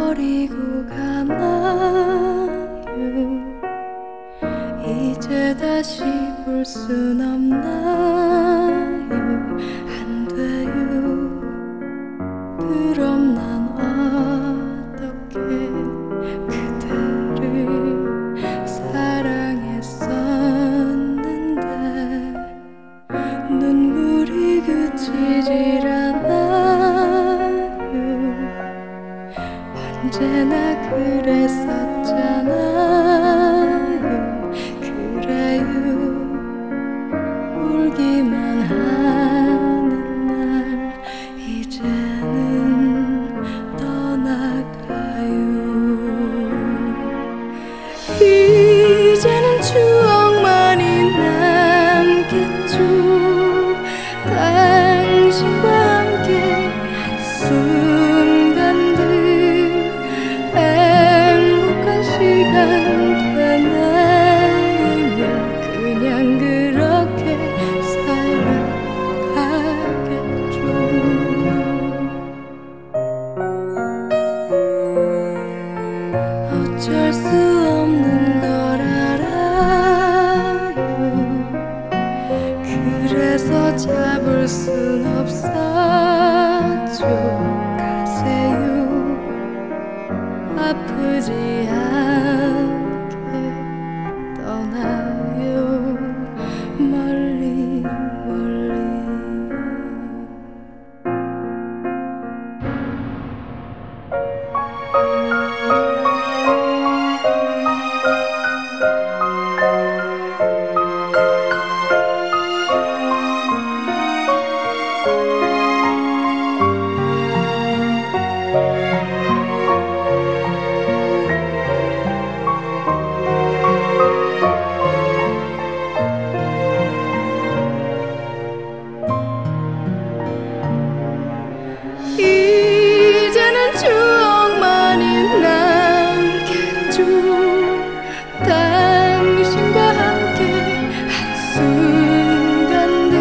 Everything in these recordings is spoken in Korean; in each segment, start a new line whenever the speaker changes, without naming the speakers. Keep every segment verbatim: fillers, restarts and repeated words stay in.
버리고 가나요? 이제 다시 볼 순 없나요? 안 돼요. 그럼 난 어떻게 그대를 사랑했었는데 눈물이 그치질 않아요. 언제나 그랬었잖아요. 그래요. 울기만 하는 날 이제는 떠나가요. 이제는 추억만이 남겠죠. 당신과 함께 한 순간들 행복한 시간 되뇌이며 그냥 그렇게 살아가겠죠. 어쩔 수 없는 걸 알아요. 그래서 잡을 순 없었죠. 가세요. 아프지 않게 떠나요. 멀리 멀리. 이제는 추억만이 남겠죠. 당신과 함께 한 순간들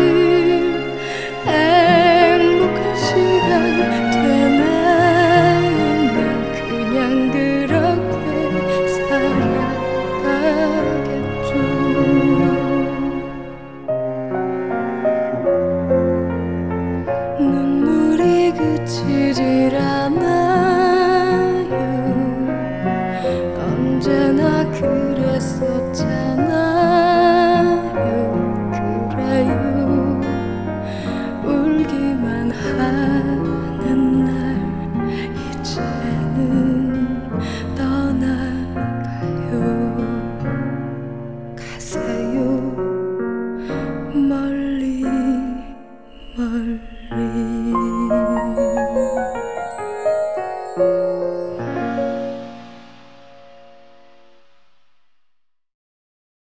행복한 시간 되뇌이며 그냥 그렇게 살아가겠죠. 눈물이 그치질 않아요. 언제나 그랬었잖아요. 그래요. 울기만 하는 날 이제는 떠나가요. 가세요. 멀리